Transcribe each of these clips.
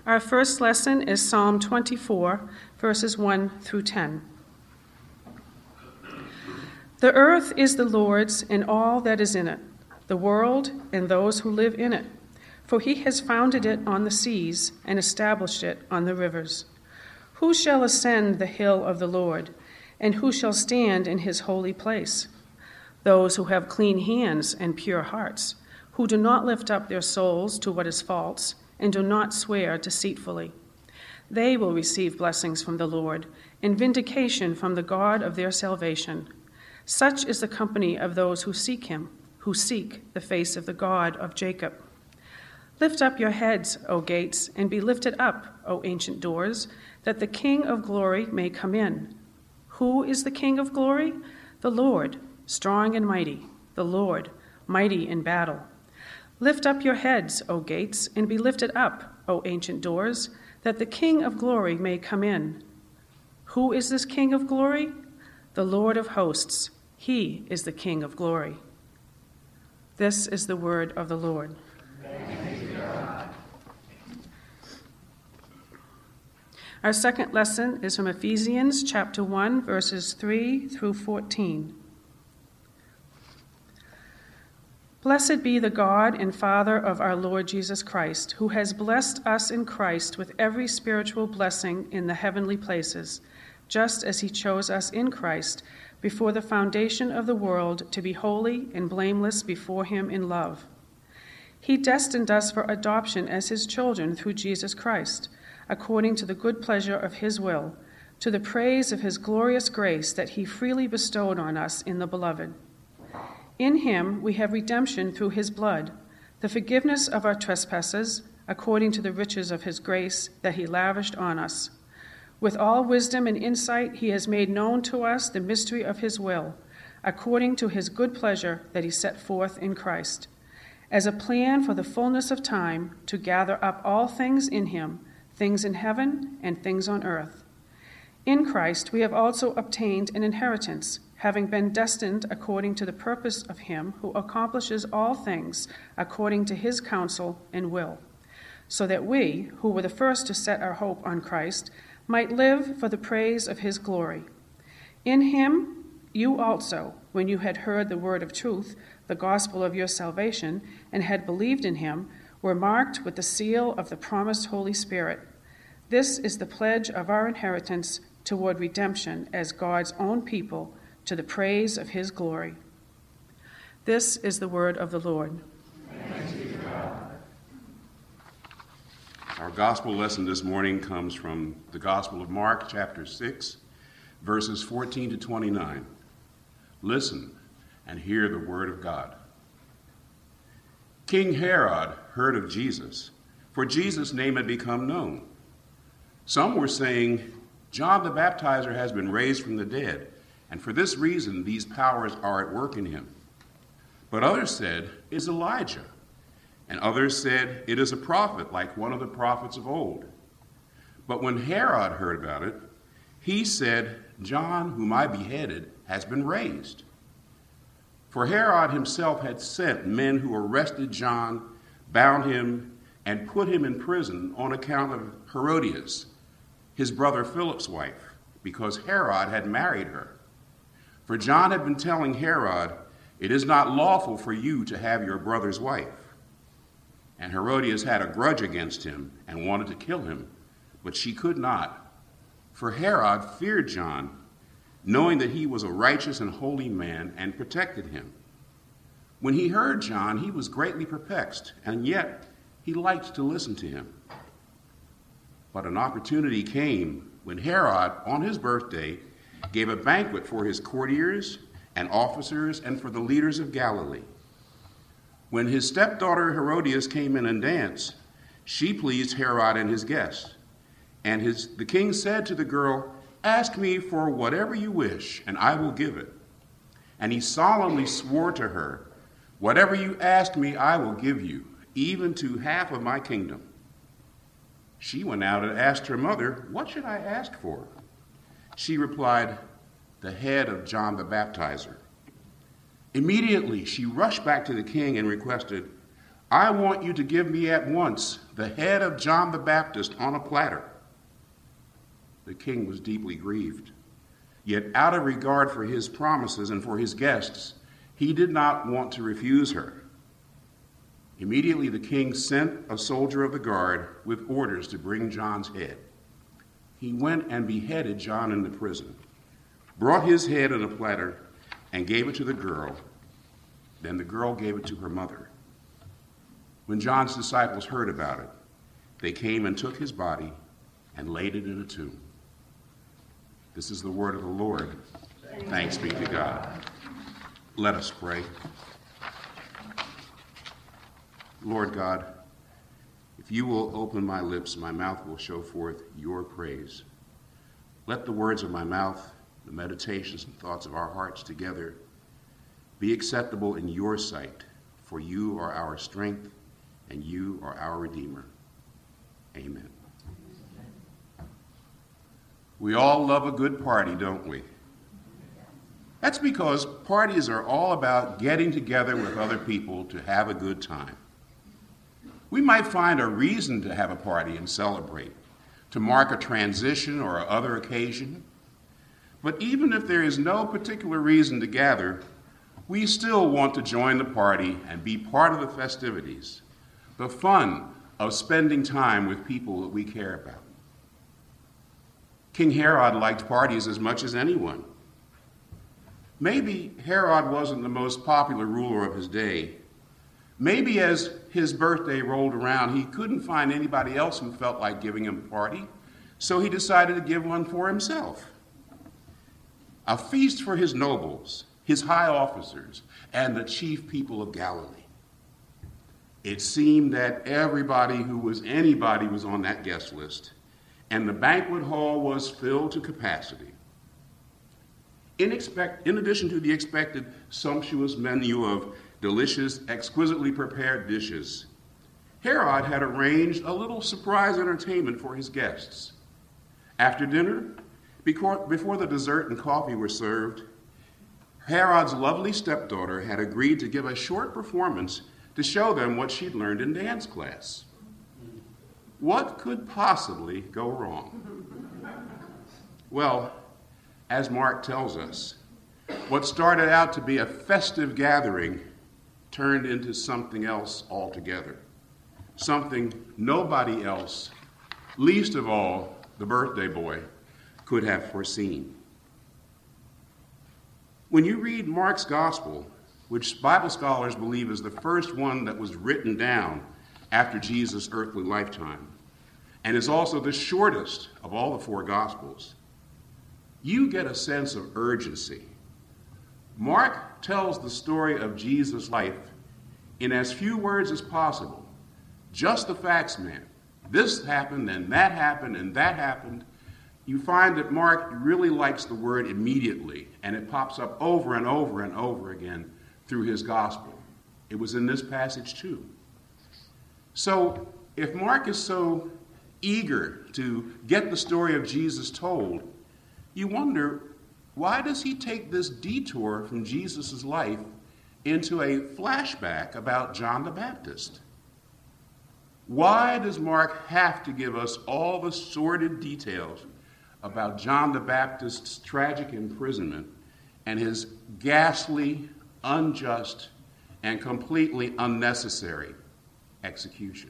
Our first lesson is Psalm 24, verses 1 through 10. The earth is the Lord's and all that is in it, the world and those who live in it. For he has founded it on the seas and established it on the rivers. Who shall ascend the hill of the Lord, and who shall stand in his holy place? Those who have clean hands and pure hearts, who do not lift up their souls to what is false, and do not swear deceitfully. They will receive blessings from the Lord, and vindication from the God of their salvation. Such is the company of those who seek him, who seek the face of the God of Jacob. Lift up your heads, O gates, and be lifted up, O ancient doors, that the King of glory may come in. Who is the King of glory? The Lord, strong and mighty, the Lord, mighty in battle. Lift up your heads, O gates, and be lifted up, O ancient doors, that the King of glory may come in. Who is this King of glory? The Lord of hosts. He is the King of glory. This is the word of the Lord. Thanks be to God. Our second lesson is from Ephesians chapter 1, verses 3 through 14. Blessed be the God and Father of our Lord Jesus Christ, who has blessed us in Christ with every spiritual blessing in the heavenly places, just as he chose us in Christ before the foundation of the world to be holy and blameless before him in love. He destined us for adoption as his children through Jesus Christ, according to the good pleasure of his will, to the praise of his glorious grace that he freely bestowed on us in the Beloved. In him we have redemption through his blood, the forgiveness of our trespasses, according to the riches of his grace that he lavished on us. With all wisdom and insight he has made known to us the mystery of his will, according to his good pleasure that he set forth in Christ, as a plan for the fullness of time to gather up all things in him, things in heaven and things on earth. In Christ we have also obtained an inheritance, having been destined according to the purpose of him who accomplishes all things according to his counsel and will, so that we, who were the first to set our hope on Christ, might live for the praise of his glory. In him you also, when you had heard the word of truth, the gospel of your salvation, and had believed in him, were marked with the seal of the promised Holy Spirit. This is the pledge of our inheritance toward redemption as God's own people, to the praise of his glory. This is the word of the Lord. Thanks be to God. Our gospel lesson this morning comes from the Gospel of Mark, chapter 6, verses 14 to 29. Listen and hear the word of God. King Herod heard of Jesus, for Jesus' name had become known. Some were saying, John the Baptizer has been raised from the dead, and for this reason these powers are at work in him. But others said, it's Elijah. And others said, it is a prophet, like one of the prophets of old. But when Herod heard about it, he said, John, whom I beheaded, has been raised. For Herod himself had sent men who arrested John, bound him, and put him in prison on account of Herodias, his brother Philip's wife, because Herod had married her. For John had been telling Herod, it is not lawful for you to have your brother's wife. And Herodias had a grudge against him and wanted to kill him, but she could not. For Herod feared John, knowing that he was a righteous and holy man, and protected him. When he heard John, he was greatly perplexed, and yet he liked to listen to him. But an opportunity came when Herod, on his birthday, gave a banquet for his courtiers and officers and for the leaders of Galilee. When his stepdaughter Herodias came in and danced, she pleased Herod and his guests. And the king said to the girl, ask me for whatever you wish, and I will give it. And he solemnly swore to her, whatever you ask me, I will give you, even to half of my kingdom. She went out and asked her mother, what should I ask for? She replied, the head of John the Baptizer. Immediately she rushed back to the king and requested, I want you to give me at once the head of John the Baptist on a platter." The king was deeply grieved. Yet out of regard for his promises and for his guests, he did not want to refuse her. Immediately the king sent a soldier of the guard with orders to bring John's head. He went and beheaded John in the prison, brought his head in a platter, and gave it to the girl. Then the girl gave it to her mother. When John's disciples heard about it, they came and took his body and laid it in a tomb. This is the word of the Lord. Thanks be to God. Let us pray. Lord God, if you will open my lips, my mouth will show forth your praise. Let the words of my mouth, the meditations and thoughts of our hearts together be acceptable in your sight, for you are our strength and you are our Redeemer. Amen. We all love a good party, don't we? That's because parties are all about getting together with other people to have a good time. We might find a reason to have a party and celebrate, to mark a transition or other occasion. But even if there is no particular reason to gather, we still want to join the party and be part of the festivities, the fun of spending time with people that we care about. King Herod liked parties as much as anyone. Maybe Herod wasn't the most popular ruler of his day. Maybe as his birthday rolled around, he couldn't find anybody else who felt like giving him a party, so he decided to give one for himself. A feast for his nobles, his high officers, and the chief people of Galilee. It seemed that everybody who was anybody was on that guest list, and the banquet hall was filled to capacity. In addition to the expected sumptuous menu of delicious, exquisitely prepared dishes, Herod had arranged a little surprise entertainment for his guests. After dinner, before the dessert and coffee were served, Herod's lovely stepdaughter had agreed to give a short performance to show them what she'd learned in dance class. What could possibly go wrong? Well, as Mark tells us, what started out to be a festive gathering turned into something else altogether, something nobody else, least of all the birthday boy, could have foreseen. When you read Mark's gospel, which Bible scholars believe is the first one that was written down after Jesus' earthly lifetime, and is also the shortest of all the four gospels, you get a sense of urgency. Mark tells the story of Jesus' life in as few words as possible. Just the facts, man. This happened, and that happened, and that happened. You find that Mark really likes the word immediately, and it pops up over and over and over again through his gospel. It was in this passage too. So if Mark is so eager to get the story of Jesus told, you wonder, why does he take this detour from Jesus' life into a flashback about John the Baptist? Why does Mark have to give us all the sordid details about John the Baptist's tragic imprisonment and his ghastly, unjust, and completely unnecessary execution?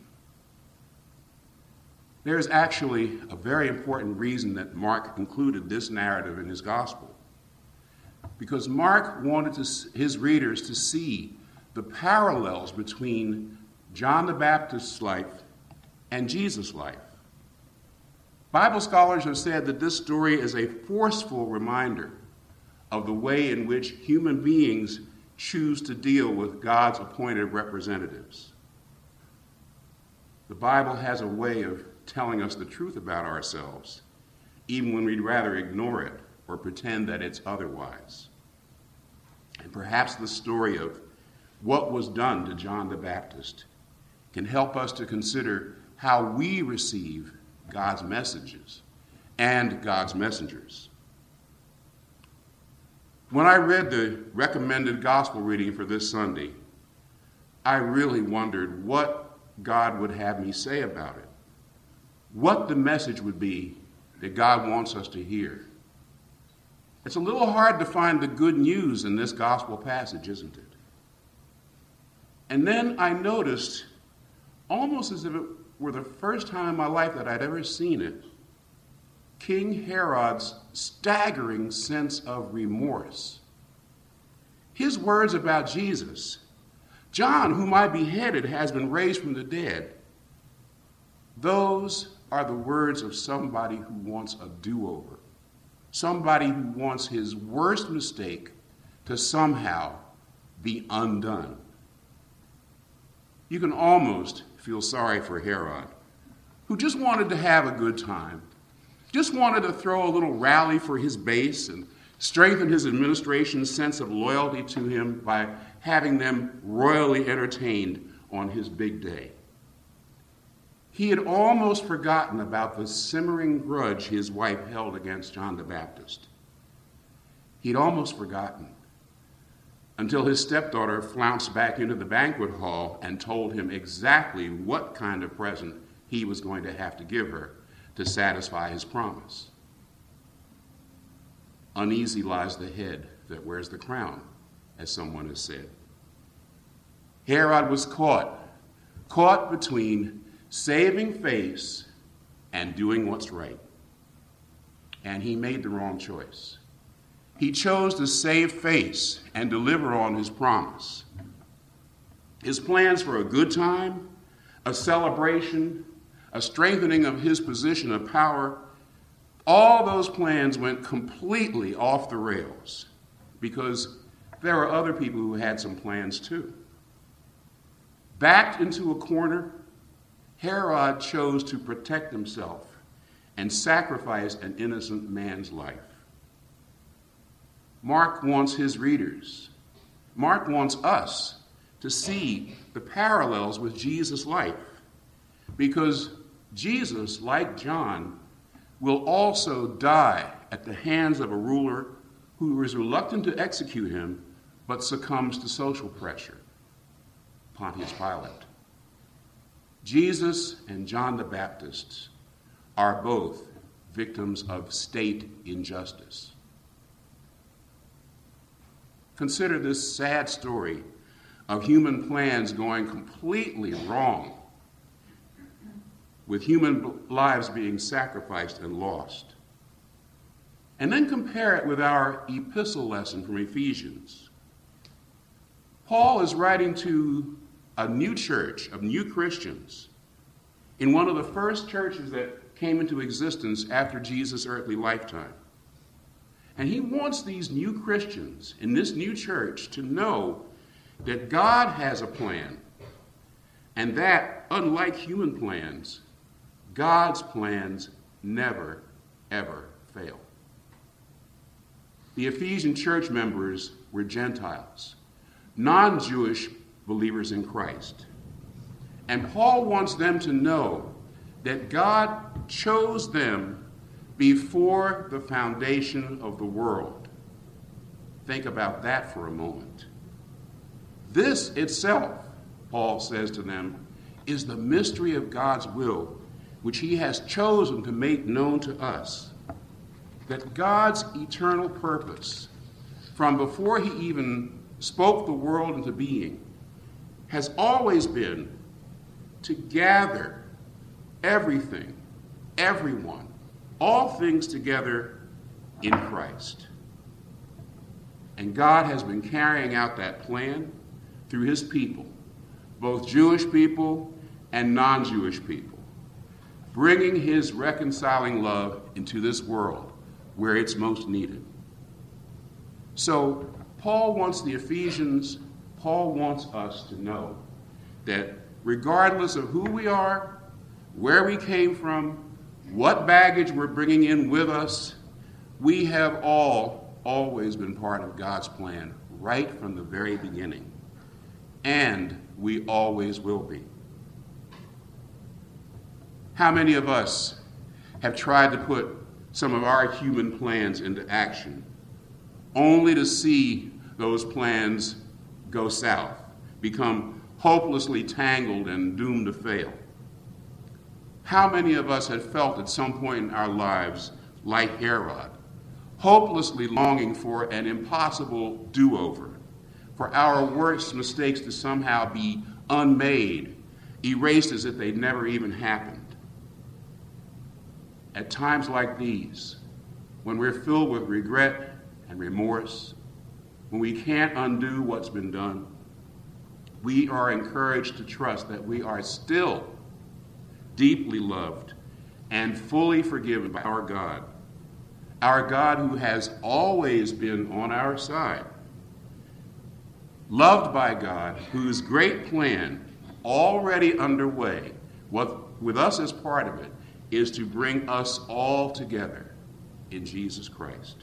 There's actually a very important reason that Mark included this narrative in his gospel. Because Mark wanted his readers to see the parallels between John the Baptist's life and Jesus' life. Bible scholars have said that this story is a forceful reminder of the way in which human beings choose to deal with God's appointed representatives. The Bible has a way of telling us the truth about ourselves, even when we'd rather ignore it or pretend that it's otherwise. And perhaps the story of what was done to John the Baptist can help us to consider how we receive God's messages and God's messengers. When I read the recommended gospel reading for this Sunday, I really wondered what God would have me say about it, what the message would be that God wants us to hear. It's a little hard to find the good news in this gospel passage, isn't it? And then I noticed, almost as if it were the first time in my life that I'd ever seen it, King Herod's staggering sense of remorse. His words about Jesus, John, whom I beheaded, has been raised from the dead. Those are the words of somebody who wants a do-over, somebody who wants his worst mistake to somehow be undone. You can almost feel sorry for Herod, who just wanted to have a good time, just wanted to throw a little rally for his base and strengthen his administration's sense of loyalty to him by having them royally entertained on his big day. He had almost forgotten about the simmering grudge his wife held against John the Baptist. He'd almost forgotten until his stepdaughter flounced back into the banquet hall and told him exactly what kind of present he was going to have to give her to satisfy his promise. Uneasy lies the head that wears the crown, as someone has said. Herod was caught between saving face and doing what's right. And he made the wrong choice. He chose to save face and deliver on his promise. His plans for a good time, a celebration, a strengthening of his position of power, all those plans went completely off the rails because there were other people who had some plans too. Backed into a corner, Herod chose to protect himself and sacrifice an innocent man's life. Mark wants his readers, Mark wants us to see the parallels with Jesus' life, because Jesus, like John, will also die at the hands of a ruler who is reluctant to execute him but succumbs to social pressure, Pontius Pilate. Jesus and John the Baptist are both victims of state injustice. Consider this sad story of human plans going completely wrong, with human lives being sacrificed and lost. And then compare it with our epistle lesson from Ephesians. Paul is writing to a new church of new Christians in one of the first churches that came into existence after Jesus' earthly lifetime. And he wants these new Christians in this new church to know that God has a plan, and that, unlike human plans, God's plans never, ever fail. The Ephesian church members were Gentiles, non-Jewish believers in Christ. And Paul wants them to know that God chose them before the foundation of the world. Think about that for a moment. This itself, Paul says to them, is the mystery of God's will, which he has chosen to make known to us. That God's eternal purpose, from before he even spoke the world into being, has always been to gather everything, everyone, all things together in Christ. And God has been carrying out that plan through his people, both Jewish people and non-Jewish people, bringing his reconciling love into this world where it's most needed. So Paul wants the Ephesians, Paul wants us to know that regardless of who we are, where we came from, what baggage we're bringing in with us, we have always been part of God's plan right from the very beginning. And we always will be. How many of us have tried to put some of our human plans into action, only to see those plans go south, become hopelessly tangled and doomed to fail? How many of us have felt at some point in our lives like Herod, hopelessly longing for an impossible do-over, for our worst mistakes to somehow be unmade, erased as if they never even happened? At times like these, when we're filled with regret and remorse, when we can't undo what's been done, we are encouraged to trust that we are still deeply loved and fully forgiven by our God who has always been on our side, loved by God, whose great plan, already underway, with us as part of it, is to bring us all together in Jesus Christ.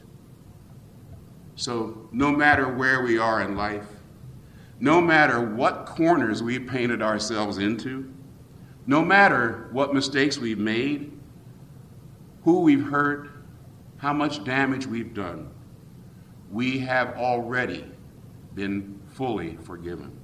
So no matter where we are in life, no matter what corners we've painted ourselves into, no matter what mistakes we've made, who we've hurt, how much damage we've done, we have already been fully forgiven.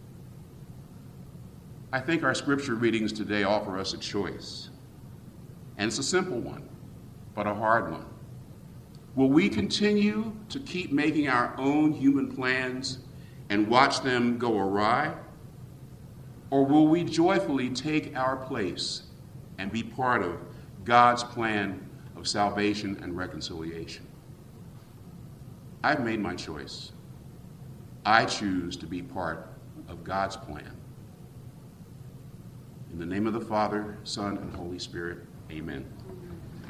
I think our scripture readings today offer us a choice. And it's a simple one, but a hard one. Will we continue to keep making our own human plans and watch them go awry? Or will we joyfully take our place and be part of God's plan of salvation and reconciliation? I've made my choice. I choose to be part of God's plan. In the name of the Father, Son, and Holy Spirit, amen.